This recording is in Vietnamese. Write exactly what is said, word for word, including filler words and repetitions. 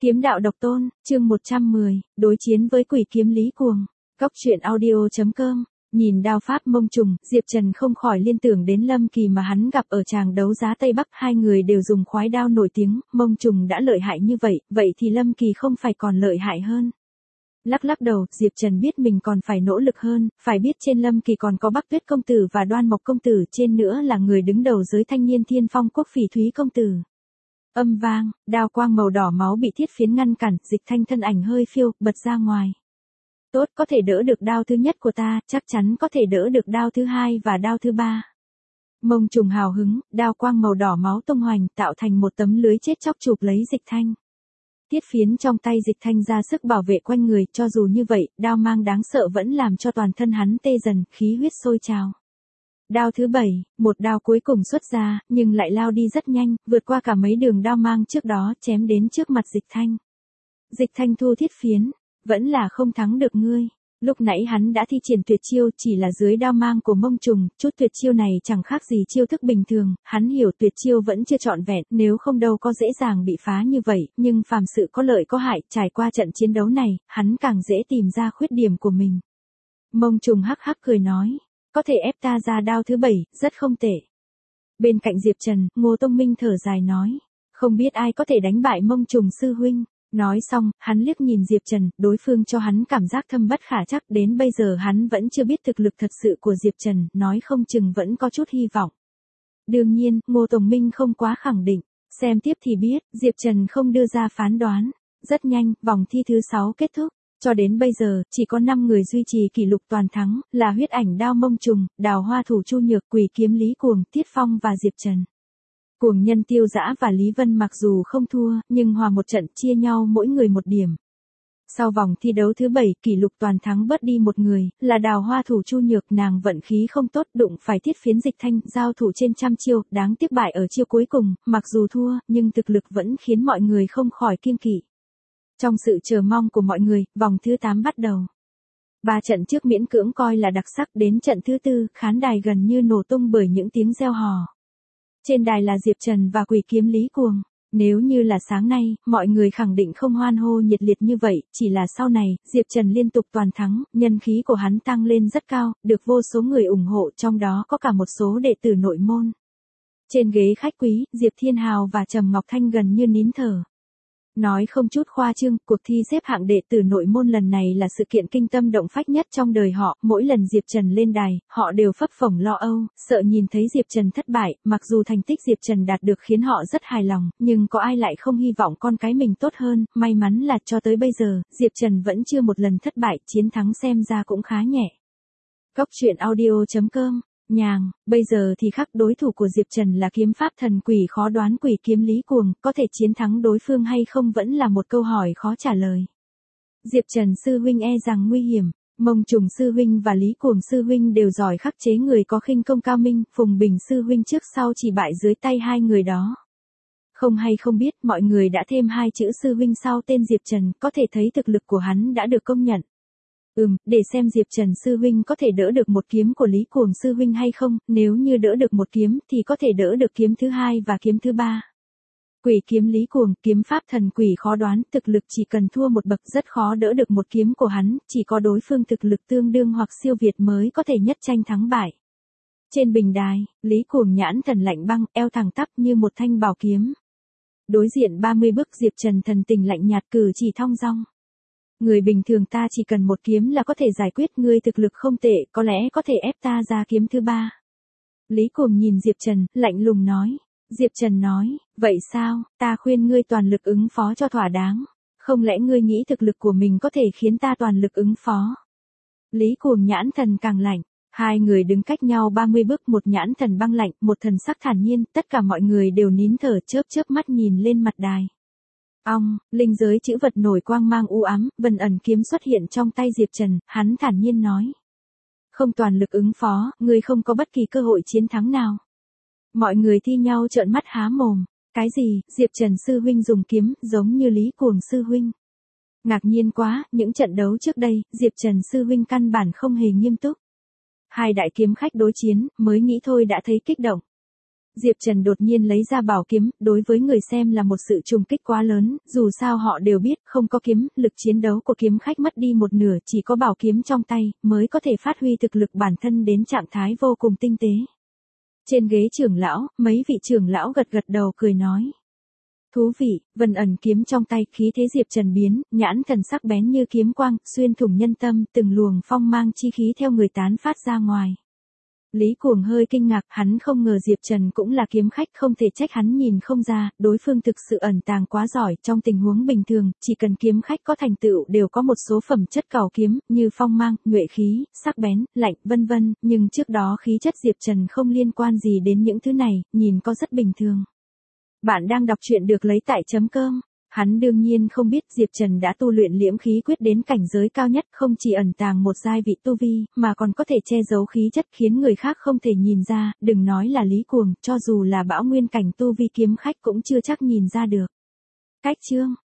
Kiếm đạo độc tôn, chương một trăm mười, đối chiến với quỷ kiếm Lý Cuồng. Cốc truyện audio chấm com. Nhìn đao pháp Mông Trùng, Diệp Trần không khỏi liên tưởng đến Lâm Kỳ mà hắn gặp ở tràng đấu giá Tây Bắc, hai người đều dùng khoái đao nổi tiếng, Mông Trùng đã lợi hại như vậy, vậy thì Lâm Kỳ không phải còn lợi hại hơn. Lắc lắc đầu, Diệp Trần biết mình còn phải nỗ lực hơn, phải biết trên Lâm Kỳ còn có Bắc Tuyết công tử và Đoan Mộc công tử, trên nữa là người đứng đầu giới thanh niên Thiên Phong quốc Phỉ Thúy công tử. Âm vang, đao quang màu đỏ máu bị thiết phiến ngăn cản, Dịch Thanh thân ảnh hơi phiêu, bật ra ngoài. Tốt, có thể đỡ được đao thứ nhất của ta, chắc chắn có thể đỡ được đao thứ hai và đao thứ ba. Mông Trùng hào hứng, đao quang màu đỏ máu tung hoành, tạo thành một tấm lưới chết chóc chụp lấy Dịch Thanh. Thiết phiến trong tay Dịch Thanh ra sức bảo vệ quanh người, cho dù như vậy, đao mang đáng sợ vẫn làm cho toàn thân hắn tê dần, khí huyết sôi trào. Đao thứ bảy, một đao cuối cùng xuất ra, nhưng lại lao đi rất nhanh, vượt qua cả mấy đường đao mang trước đó, chém đến trước mặt Dịch Thanh. Dịch Thanh thu thiết phiến, vẫn là không thắng được ngươi. Lúc nãy hắn đã thi triển tuyệt chiêu, chỉ là dưới đao mang của Mông Trùng, chút tuyệt chiêu này chẳng khác gì chiêu thức bình thường, hắn hiểu tuyệt chiêu vẫn chưa trọn vẹn, nếu không đâu có dễ dàng bị phá như vậy, nhưng phàm sự có lợi có hại, trải qua trận chiến đấu này, hắn càng dễ tìm ra khuyết điểm của mình. Mông Trùng hắc hắc cười nói, có thể ép ta ra đao thứ bảy, rất không tệ. Bên cạnh Diệp Trần, Ngô Tông Minh thở dài nói, không biết ai có thể đánh bại Mông Trùng sư huynh. Nói xong, hắn liếc nhìn Diệp Trần, đối phương cho hắn cảm giác thâm bất khả trắc, đến bây giờ hắn vẫn chưa biết thực lực thật sự của Diệp Trần, nói không chừng vẫn có chút hy vọng. Đương nhiên, Ngô Tông Minh không quá khẳng định, xem tiếp thì biết, Diệp Trần không đưa ra phán đoán. Rất nhanh, vòng thi thứ sáu kết thúc, cho đến bây giờ, chỉ có năm người duy trì kỷ lục toàn thắng, là Huyết Ảnh Đao Mông Trùng, Đào Hoa Thủ Chu Nhược, Quỷ Kiếm Lý Cuồng, Tiết Phong và Diệp Trần. Cuồng Nhân Tiêu Dã và Lý Vân mặc dù không thua, nhưng hòa một trận chia nhau mỗi người một điểm. Sau vòng thi đấu thứ bảy, kỷ lục toàn thắng bớt đi một người, là Đào Hoa Thủ Chu Nhược, nàng vận khí không tốt, đụng phải thiết phiến Dịch Thanh, giao thủ trên trăm chiêu, đáng tiếc bại ở chiêu cuối cùng, mặc dù thua, nhưng thực lực vẫn khiến mọi người không khỏi kiêng kỵ. Trong sự chờ mong của mọi người, vòng thứ tám bắt đầu. Ba trận trước miễn cưỡng coi là đặc sắc, đến trận thứ tư, khán đài gần như nổ tung bởi những tiếng reo hò. Trên đài là Diệp Trần và Quỷ Kiếm Lý Cuồng. Nếu như là sáng nay, mọi người khẳng định không hoan hô nhiệt liệt như vậy, chỉ là sau này, Diệp Trần liên tục toàn thắng, nhân khí của hắn tăng lên rất cao, được vô số người ủng hộ, trong đó có cả một số đệ tử nội môn. Trên ghế khách quý, Diệp Thiên Hào và Trầm Ngọc Thanh gần như nín thở. Nói không chút khoa trương, cuộc thi xếp hạng đệ tử nội môn lần này là sự kiện kinh tâm động phách nhất trong đời họ, mỗi lần Diệp Trần lên đài, họ đều phấp phồng lo âu, sợ nhìn thấy Diệp Trần thất bại, mặc dù thành tích Diệp Trần đạt được khiến họ rất hài lòng, nhưng có ai lại không hy vọng con cái mình tốt hơn, may mắn là cho tới bây giờ, Diệp Trần vẫn chưa một lần thất bại, chiến thắng xem ra cũng khá nhẹ. Cốc truyện audio chấm com. Nhàng, bây giờ thì khắc đối thủ của Diệp Trần là kiếm pháp thần quỷ khó đoán Quỷ Kiếm Lý Cuồng, có thể chiến thắng đối phương hay không vẫn là một câu hỏi khó trả lời. Diệp Trần sư huynh e rằng nguy hiểm, Mông Trùng sư huynh và Lý Cuồng sư huynh đều giỏi khắc chế người có khinh công cao minh, Phùng Bình sư huynh trước sau chỉ bại dưới tay hai người đó. Không hay không biết, mọi người đã thêm hai chữ sư huynh sau tên Diệp Trần, có thể thấy thực lực của hắn đã được công nhận. Ừm, để xem Diệp Trần sư huynh có thể đỡ được một kiếm của Lý Cuồng sư huynh hay không, nếu như đỡ được một kiếm thì có thể đỡ được kiếm thứ hai và kiếm thứ ba. Quỷ Kiếm Lý Cuồng, kiếm pháp thần quỷ khó đoán, thực lực chỉ cần thua một bậc rất khó đỡ được một kiếm của hắn, chỉ có đối phương thực lực tương đương hoặc siêu việt mới có thể nhất tranh thắng bại. Trên bình đài, Lý Cuồng nhãn thần lạnh băng, eo thẳng tắp như một thanh bảo kiếm. Đối diện ba mươi bước Diệp Trần thần tình lạnh nhạt, cử chỉ thong dong. Người bình thường ta chỉ cần một kiếm là có thể giải quyết, ngươi thực lực không tệ, có lẽ có thể ép ta ra kiếm thứ ba. Lý Cuồng nhìn Diệp Trần, lạnh lùng nói. Diệp Trần nói, vậy sao, ta khuyên ngươi toàn lực ứng phó cho thỏa đáng. Không lẽ ngươi nghĩ thực lực của mình có thể khiến ta toàn lực ứng phó? Lý Cuồng nhãn thần càng lạnh. Hai người đứng cách nhau ba mươi bước, một nhãn thần băng lạnh, một thần sắc thản nhiên, tất cả mọi người đều nín thở chớp chớp mắt nhìn lên mặt đài. Ong, linh giới chữ vật nổi quang mang u ám, Vân Ẩn kiếm xuất hiện trong tay Diệp Trần, hắn thản nhiên nói. Không toàn lực ứng phó, ngươi không có bất kỳ cơ hội chiến thắng nào. Mọi người thi nhau trợn mắt há mồm. Cái gì, Diệp Trần sư huynh dùng kiếm, giống như Lý Cuồng sư huynh. Ngạc nhiên quá, những trận đấu trước đây, Diệp Trần sư huynh căn bản không hề nghiêm túc. Hai đại kiếm khách đối chiến, mới nghĩ thôi đã thấy kích động. Diệp Trần đột nhiên lấy ra bảo kiếm, đối với người xem là một sự trùng kích quá lớn, dù sao họ đều biết không có kiếm, lực chiến đấu của kiếm khách mất đi một nửa, chỉ có bảo kiếm trong tay, mới có thể phát huy thực lực bản thân đến trạng thái vô cùng tinh tế. Trên ghế trưởng lão, mấy vị trưởng lão gật gật đầu cười nói. Thú vị, vân ẩn kiếm trong tay, khí thế Diệp Trần biến, nhãn thần sắc bén như kiếm quang, xuyên thủng nhân tâm, từng luồng phong mang chi khí theo người tán phát ra ngoài. Lý Cuồng hơi kinh ngạc, hắn không ngờ Diệp Trần cũng là kiếm khách, không thể trách hắn nhìn không ra, đối phương thực sự ẩn tàng quá giỏi, trong tình huống bình thường, chỉ cần kiếm khách có thành tựu đều có một số phẩm chất cào kiếm, như phong mang, nhuệ khí, sắc bén, lạnh, vân vân, nhưng trước đó khí chất Diệp Trần không liên quan gì đến những thứ này, nhìn có rất bình thường. Bạn đang đọc truyện được lấy tại chấm cơm. Hắn đương nhiên không biết Diệp Trần đã tu luyện liễm khí quyết đến cảnh giới cao nhất, không chỉ ẩn tàng một giai vị tu vi, mà còn có thể che giấu khí chất khiến người khác không thể nhìn ra, đừng nói là Lý Cuồng, cho dù là bão nguyên cảnh tu vi kiếm khách cũng chưa chắc nhìn ra được. Cách chương